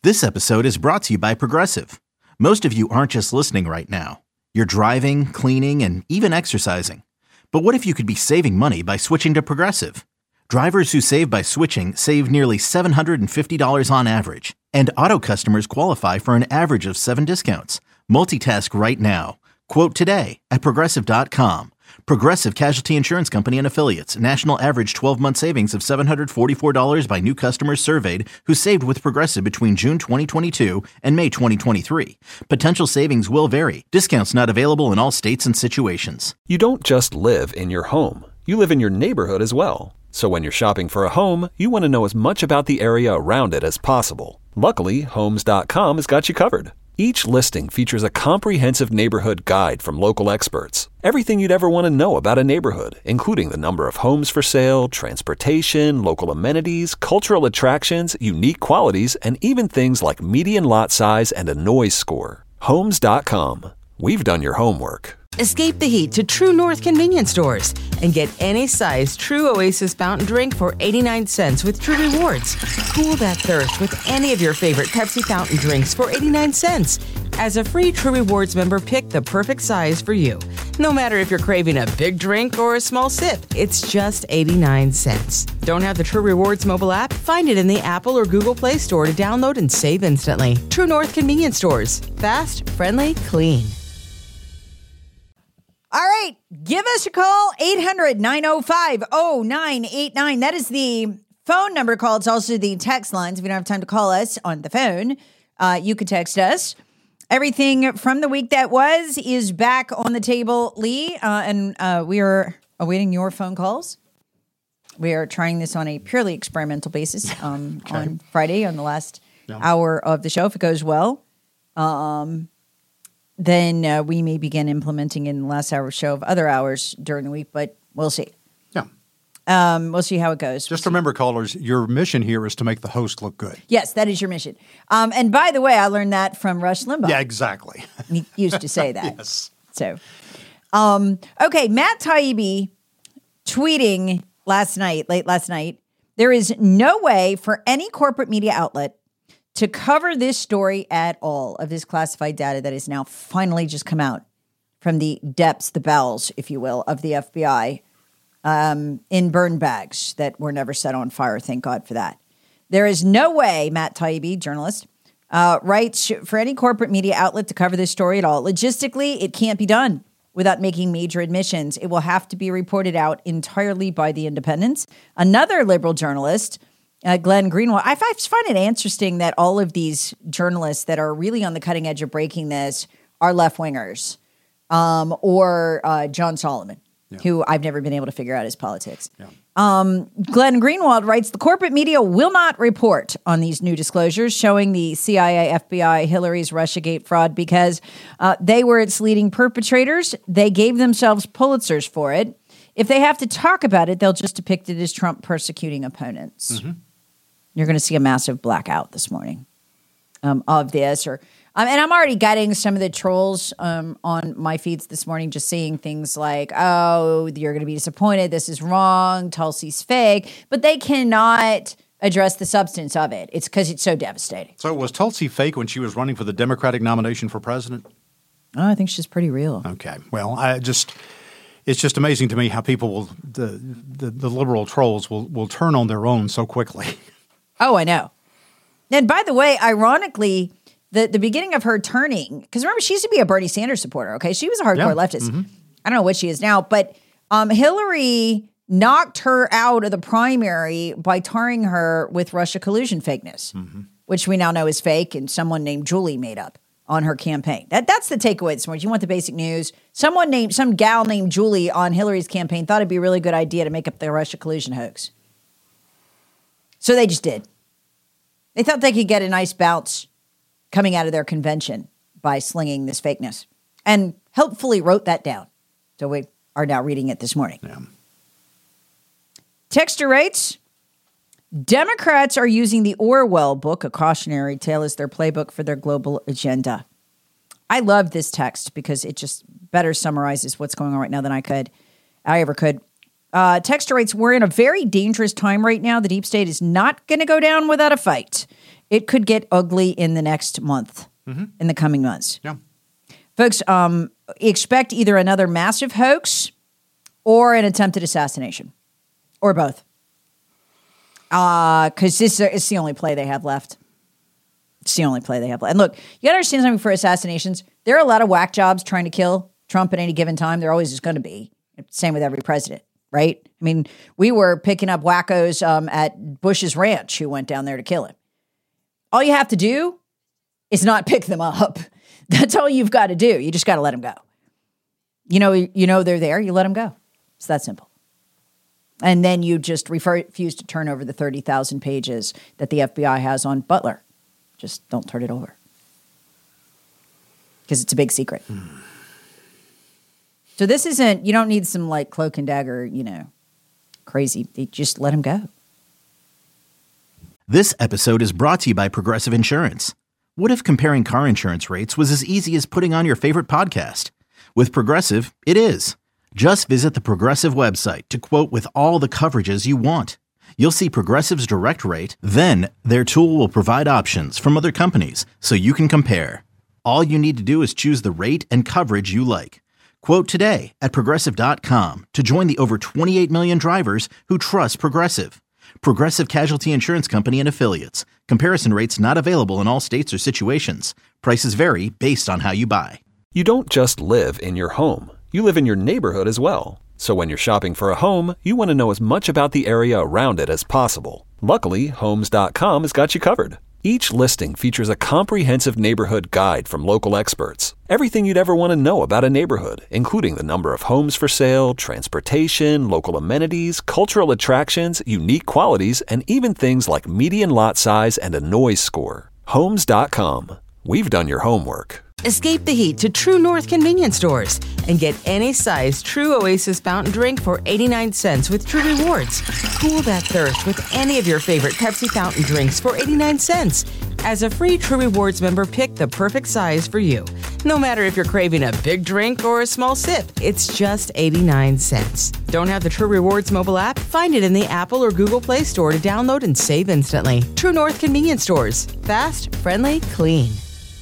This episode is brought to you by Progressive. Most of you aren't just listening right now. You're driving, cleaning, and even exercising. But what if you could be saving money by switching to Progressive? Drivers who save by switching save nearly $750 on average. And auto customers qualify for an average of 7 discounts. Multitask right now. Quote today at Progressive.com. Progressive Casualty Insurance Company and Affiliates. National average 12-month savings of $744 by new customers surveyed who saved with Progressive between June 2022 and May 2023. Potential savings will vary. Discounts not available in all states and situations. You don't just live in your home. You live in your neighborhood as well. So when you're shopping for a home, you want to know as much about the area around it as possible. Luckily, Homes.com has got you covered. Each listing features a comprehensive neighborhood guide from local experts. Everything you'd ever want to know about a neighborhood, including the number of homes for sale, transportation, local amenities, cultural attractions, unique qualities, and even things like median lot size and a noise score. Homes.com. We've done your homework. Escape the heat to True North convenience stores and get any size True Oasis fountain drink for 89 cents with True Rewards. Cool that thirst with any of your favorite Pepsi fountain drinks for 89 cents. As a free True Rewards member, pick the perfect size for you. No matter if you're craving a big drink or a small sip, it's just 89 cents. Don't have the True Rewards mobile app? Find it in the Apple or Google Play Store to download and save instantly. True North convenience stores. Fast, friendly, clean. All right, give us a call, 800-905-0989. That is the phone number call. It's also the text lines. If you don't have time to call us on the phone, you could text us. Everything from the week that was is back on the table, Lee, and we are awaiting your phone calls. We are trying this on a purely experimental basis on Friday, on the last hour of the show. If it goes well, then we may begin implementing in the last hour show of other hours during the week, but we'll see. Yeah. We'll see how it goes. Just remember, callers, your mission here is to make the host look good. Yes, that is your mission. And by the way, I learned that from Rush Limbaugh. Yeah, exactly. He used to say that. Yes. So, okay, Matt Taibbi tweeting late last night, there is no way for any corporate media outlet to cover this story at all of this classified data that has now finally just come out from the depths, the bowels, if you will, of the FBI in burn bags that were never set on fire. Thank God for that. There is no way, Matt Taibbi, journalist, writes for any corporate media outlet to cover this story at all. Logistically, it can't be done without making major admissions. It will have to be reported out entirely by the independents. Another liberal journalist, Glenn Greenwald. I find it interesting that all of these journalists that are really on the cutting edge of breaking this are left-wingers or John Solomon, who I've never been able to figure out his politics. Yeah. Glenn Greenwald writes, the corporate media will not report on these new disclosures showing the CIA, FBI, Hillary's Russiagate fraud because they were its leading perpetrators. They gave themselves Pulitzers for it. If they have to talk about it, they'll just depict it as Trump persecuting opponents. Mm-hmm. You're going to see a massive blackout this morning of this. And I'm already getting some of the trolls on my feeds this morning, just saying things like, oh, you're going to be disappointed. This is wrong. Tulsi's fake. But they cannot address the substance of it. It's because it's so devastating. So was Tulsi fake when she was running for the Democratic nomination for president? Oh, I think she's pretty real. Okay. Well, it's just amazing to me how people will, the liberal trolls will turn on their own so quickly. Oh, I know. And by the way, ironically, the beginning of her turning, because remember, she used to be a Bernie Sanders supporter, okay? She was a hardcore leftist. Mm-hmm. I don't know what she is now, but Hillary knocked her out of the primary by tarring her with Russia collusion fakeness, which we now know is fake and someone named Julie made up on her campaign. That's the takeaway this morning. You want the basic news. Some gal named Julie on Hillary's campaign thought it'd be a really good idea to make up the Russia collusion hoax. So they just did. They thought they could get a nice bounce coming out of their convention by slinging this fakeness and helpfully wrote that down. So we are now reading it this morning. Yeah. Texter writes, Democrats are using the Orwell book, a cautionary tale, as their playbook for their global agenda. I love this text because it just better summarizes what's going on right now than I ever could. Texter writes, we're in a very dangerous time right now. The deep state is not going to go down without a fight. It could get ugly in the next month, in the coming months. Yeah. Folks, expect either another massive hoax or an attempted assassination, or both. Because it's the only play they have left. It's the only play they have left. And look, you got to understand something for assassinations. There are a lot of whack jobs trying to kill Trump at any given time. There always is going to be. Same with every president, right? I mean, we were picking up wackos at Bush's ranch who went down there to kill him. All you have to do is not pick them up. That's all you've got to do. You just got to let them go. You know they're there. You let them go. It's that simple. And then you just refuse to turn over the 30,000 pages that the FBI has on Butler. Just don't turn it over. Because it's a big secret. So this isn't, you don't need some like cloak and dagger, crazy. You just let them go. This episode is brought to you by Progressive Insurance. What if comparing car insurance rates was as easy as putting on your favorite podcast? With Progressive, it is. Just visit the Progressive website to quote with all the coverages you want. You'll see Progressive's direct rate, then their tool will provide options from other companies so you can compare. All you need to do is choose the rate and coverage you like. Quote today at Progressive.com to join the over 28 million drivers who trust Progressive. Progressive Casualty Insurance Company and Affiliates. Comparison rates not available in all states or situations. Prices vary based on how you buy. You don't just live in your home. You live in your neighborhood as well. So when you're shopping for a home, you want to know as much about the area around it as possible. Luckily, Homes.com has got you covered. Each listing features a comprehensive neighborhood guide from local experts. Everything you'd ever want to know about a neighborhood, including the number of homes for sale, transportation, local amenities, cultural attractions, unique qualities, and even things like median lot size and a noise score. Homes.com. We've done your homework. Escape the heat to True North convenience stores and get any size True Oasis fountain drink for 89 cents with True Rewards. Cool that thirst with any of your favorite Pepsi fountain drinks for 89 cents. As a free True Rewards member, pick the perfect size for you. No matter if you're craving a big drink or a small sip, it's just 89 cents. Don't have the True Rewards mobile app? Find it in the Apple or Google Play Store to download and save instantly. True North convenience stores. Fast, friendly, clean.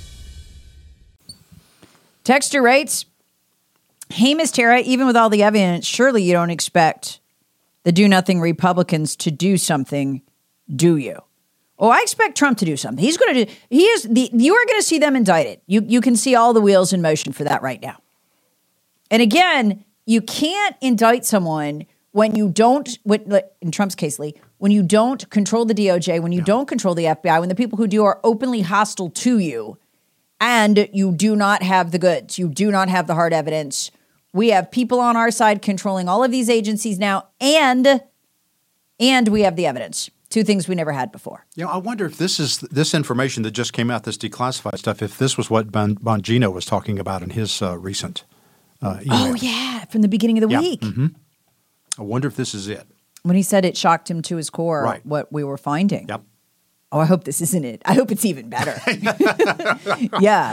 Texter writes, hey, Ms. Tara, even with all the evidence, surely you don't expect the do-nothing Republicans to do something, do you? Oh, I expect Trump to do something. You are going to see them indicted. You can see all the wheels in motion for that right now. And again, you can't indict someone when you don't, in Trump's case, Lee, when you don't control the DOJ, when you don't control the FBI, when the people who do are openly hostile to you, and you do not have the goods. You do not have the hard evidence. We have people on our side controlling all of these agencies now, and we have the evidence. Two things we never had before. I wonder if this information that just came out, this declassified stuff, if this was what Bongino was talking about in his recent email. Oh, yeah, from the beginning of the week. Mm-hmm. I wonder if this is it. When he said it shocked him to his core, what we were finding. Yep. Oh, I hope this isn't it. I hope it's even better. Yeah.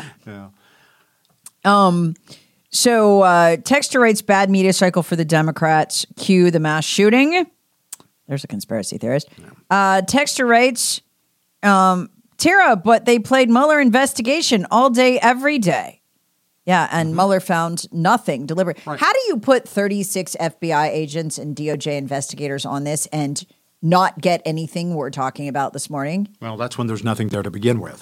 So Texter writes, bad media cycle for the Democrats. Cue the mass shooting. There's a conspiracy theorist. Texter writes, Tara, but they played Mueller investigation all day, every day. Yeah, and Mueller found nothing deliberate. Right. How do you put 36 FBI agents and DOJ investigators on this and not get anything we're talking about this morning? Well, that's when there's nothing there to begin with.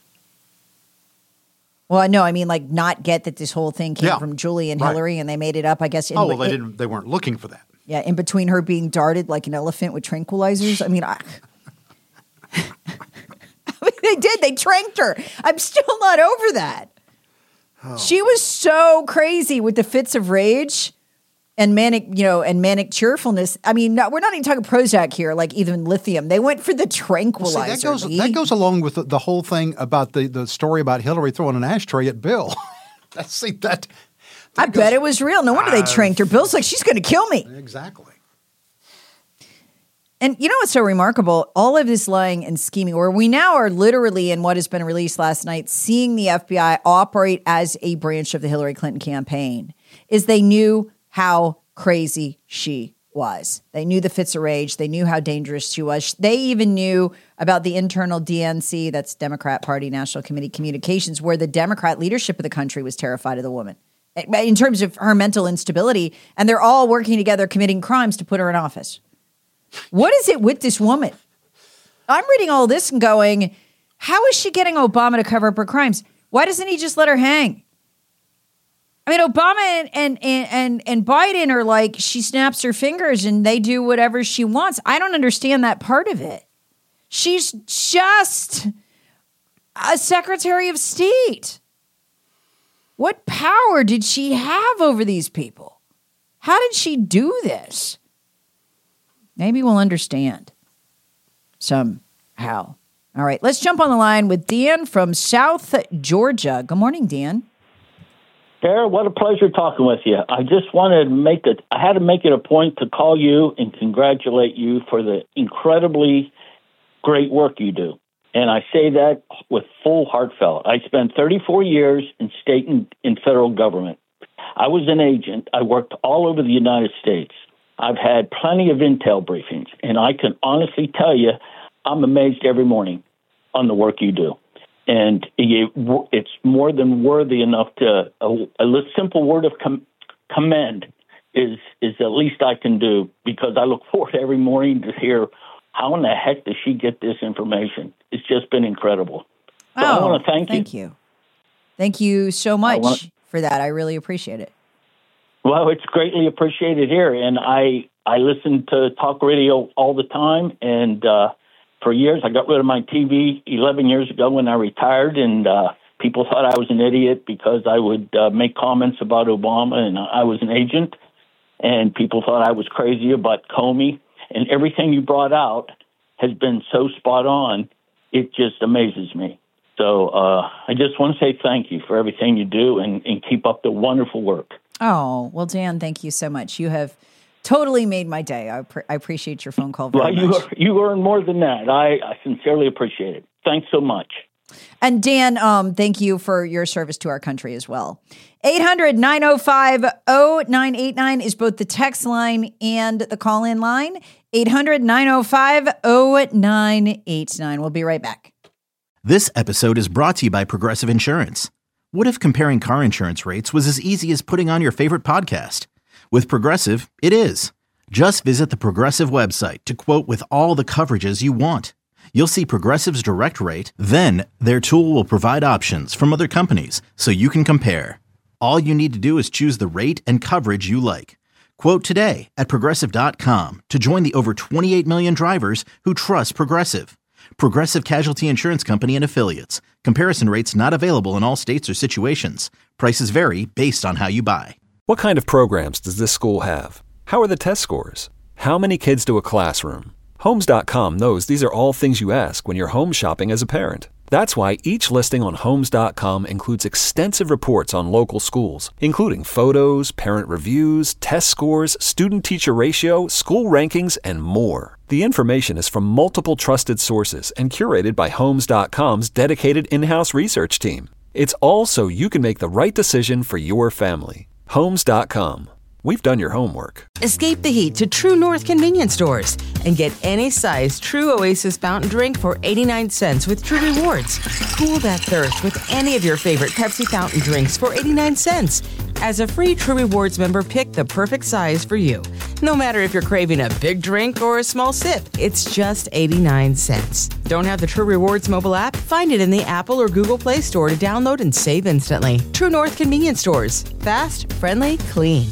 Well, no, I mean, like, not get that this whole thing came from Julie and Hillary, and they made it up, I guess. They weren't looking for that. Yeah, in between her being darted like an elephant with tranquilizers. I mean, they did. They tranked her. I'm still not over that. Oh. She was so crazy with the fits of rage and manic cheerfulness. I mean, we're not even talking Prozac here, like even lithium. They went for the tranquilizer. Well, see, that goes along with the whole thing about the story about Hillary throwing an ashtray at Bill. I bet it was real. No wonder they tranked her. Bill's like, she's going to kill me. Exactly. And you know what's so remarkable? All of this lying and scheming, where we now are literally in what has been released last night, seeing the FBI operate as a branch of the Hillary Clinton campaign, is they knew how crazy she was. They knew the fits of rage. They knew how dangerous she was. They even knew about the internal DNC, that's Democrat Party National Committee Communications, where the Democrat leadership of the country was terrified of the woman in terms of her mental instability. And they're all working together, committing crimes to put her in office. What is it with this woman? I'm reading all this and going, how is she getting Obama to cover up her crimes? Why doesn't he just let her hang? I mean, Obama and Biden are like, she snaps her fingers and they do whatever she wants. I don't understand that part of it. She's just a Secretary of State. What power did she have over these people? How did she do this? Maybe we'll understand somehow. All right, let's jump on the line with Dan from South Georgia. Good morning, Dan. Sarah, what a pleasure talking with you. I just wanted to I had to make it a point to call you and congratulate you for the incredibly great work you do. And I say that with full heartfelt. I spent 34 years in state and in federal government. I was an agent. I worked all over the United States. I've had plenty of intel briefings, and I can honestly tell you, I'm amazed every morning on the work you do. And it's more than worthy enough to a simple word of commend is the least I can do, because I look forward every morning to hear how in the heck does she get this information. It's just been incredible. So I want to thank you. Thank you so much for that. I really appreciate it. Well, it's greatly appreciated here. And I listen to talk radio all the time. And for years, I got rid of my TV 11 years ago when I retired. And people thought I was an idiot because I would make comments about Obama, and I was an agent. And people thought I was crazy about Comey. And everything you brought out has been so spot on. It just amazes me. So I just want to say thank you for everything you do, and keep up the wonderful work. Oh, well, Dan, thank you so much. You have totally made my day. I appreciate your phone call very much. You earn more than that. I sincerely appreciate it. Thanks so much. And Dan, thank you for your service to our country as well. 800-905-0989 is both the text line and the call-in line. 800-905-0989. We'll be right back. This episode is brought to you by Progressive Insurance. What if comparing car insurance rates was as easy as putting on your favorite podcast? With Progressive, it is. Just visit the Progressive website to quote with all the coverages you want. You'll see Progressive's direct rate, then their tool will provide options from other companies so you can compare. All you need to do is choose the rate and coverage you like. Quote today at Progressive.com to join the over 28 million drivers who trust Progressive. Progressive Casualty Insurance Company and Affiliates. Comparison rates not available in all states or situations. Prices vary based on how you buy. What kind of programs does this school have? How are the test scores? How many kids do a classroom? Homes.com knows these are all things you ask when you're home shopping as a parent. That's why each listing on Homes.com includes extensive reports on local schools, including photos, parent reviews, test scores, student-teacher ratio, school rankings, and more. The information is from multiple trusted sources and curated by Homes.com's dedicated in-house research team. It's all so you can make the right decision for your family. Homes.com. We've done your homework. Escape the heat to True North convenience stores and get any size True Oasis fountain drink for 89 cents with True Rewards. Cool that thirst with any of your favorite Pepsi fountain drinks for 89 cents. As a free True Rewards member, pick the perfect size for you. No matter if you're craving a big drink or a small sip, it's just 89 cents. Don't have the True Rewards mobile app? Find it in the Apple or Google Play Store to download and save instantly. True North convenience stores. Fast, friendly, clean.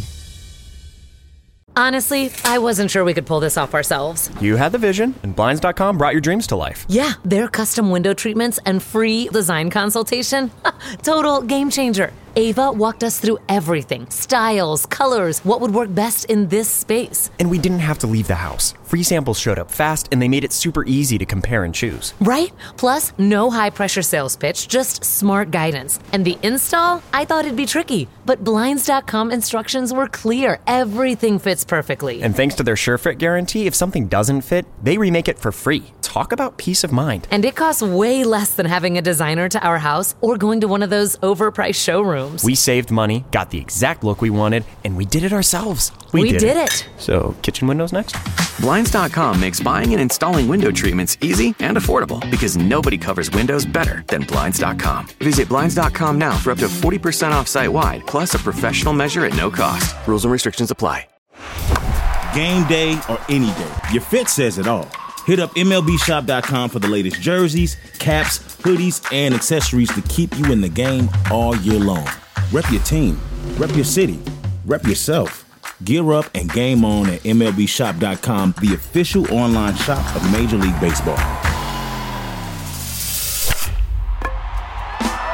Honestly, I wasn't sure we could pull this off ourselves. You had the vision, and Blinds.com brought your dreams to life. Yeah, their custom window treatments and free design consultation. Total game changer. Ava walked us through everything. Styles, colors, what would work best in this space. And we didn't have to leave the house. Free samples showed up fast, and they made it super easy to compare and choose. Right? Plus, no high-pressure sales pitch, just smart guidance. And the install? I thought it'd be tricky, but Blinds.com instructions were clear. Everything fits perfectly. And thanks to their SureFit guarantee, if something doesn't fit, they remake it for free. Talk about peace of mind. And it costs way less than having a designer to our house or going to one of those overpriced showrooms. We saved money, got the exact look we wanted, and we did it ourselves. We did it. So, kitchen windows next? Blinds.com makes buying and installing window treatments easy and affordable because nobody covers windows better than Blinds.com. Visit Blinds.com now for up to 40% off site-wide, plus a professional measure at no cost. Rules and restrictions apply. Game day or any day, your fit says it all. Hit up MLBshop.com for the latest jerseys, caps, hoodies, and accessories to keep you in the game all year long. Rep your team, rep your city, rep yourself. Gear up and game on at MLBshop.com, the official online shop of Major League Baseball.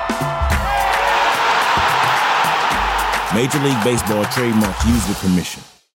Major League Baseball trademarks used with permission.